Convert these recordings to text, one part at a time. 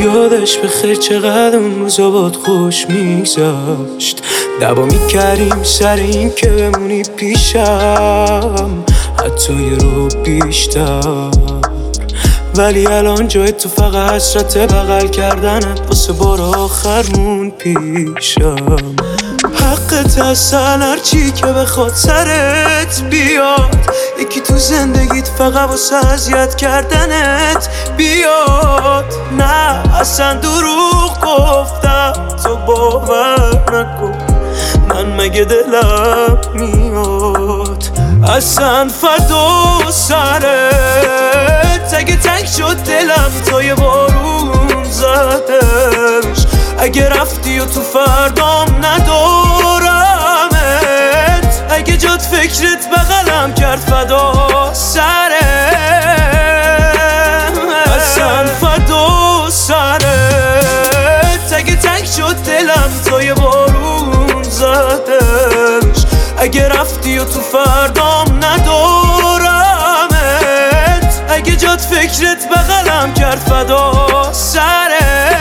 یادش به خیر چقدر اون روزا باد خوش میگذشت. دعوا میکردیم سر این که بمونی پیشم حتی یه رو بیشتر، ولی الان جای تو فقط حسرت بغل کردنت واسه بار آخر مون پیشم. حقت هستن هرچی که بخواد سرت بیاد، یکی تو زندگیت فقط واسه اذیت کردنت بیاد. نه اصلا دروغ گفتم تو باور نکن، من مگه دلم میاد اصلا فدا سرت. اگه تنگ شد دلم تا یه بارون زدش، اگه رفتی و تو فردام ندارمت، اگه جات فکرت بغلم کرد فدا سرت. اصلا فدا سرت. اگه تنگ شد دلم تا یه بارون زدش، اگه رفتی و تو فردام ندارمت، اگه جات فکرت بغلم کرد فدا سرت.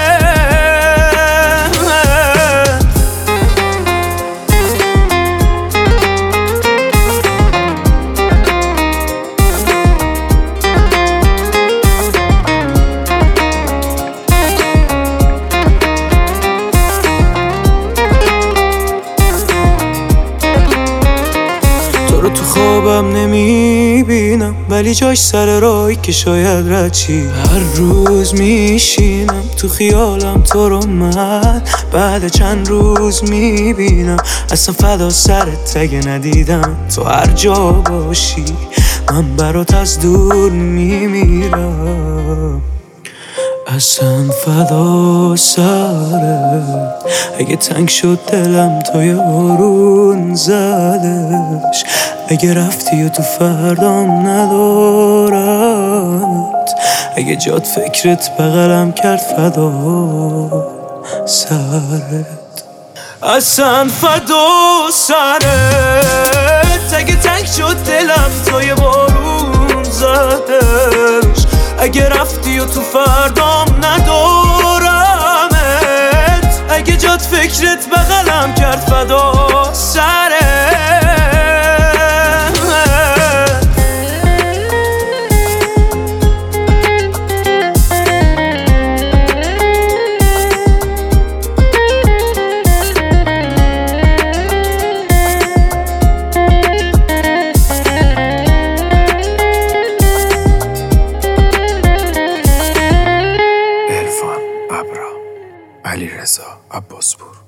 تو خوابم نمیبینم ولی جاش سر راهی که شاید رد چی. هر روز میشینم تو خیالم تو رو، من بعد چند روز میبینم اصلا فدا سرت. اگه ندیدم تو هر جا باشی من برات از دور میمیرم. اصلا فدا سرت. اگه تنگ شد دلم تا یه بارون زدش، اگه رفتی و تو فردام ندارمت، اگه جات فکرت بغلم کرد فدا سرت. اصلا فدا سرت. اگه تنگ شد دلم تا یه بارون زدش، اگه رفتی و تو فردام ندارمت، اگه جات فکرت بغلم کرد فدا سرت. علیرضا عباسپور.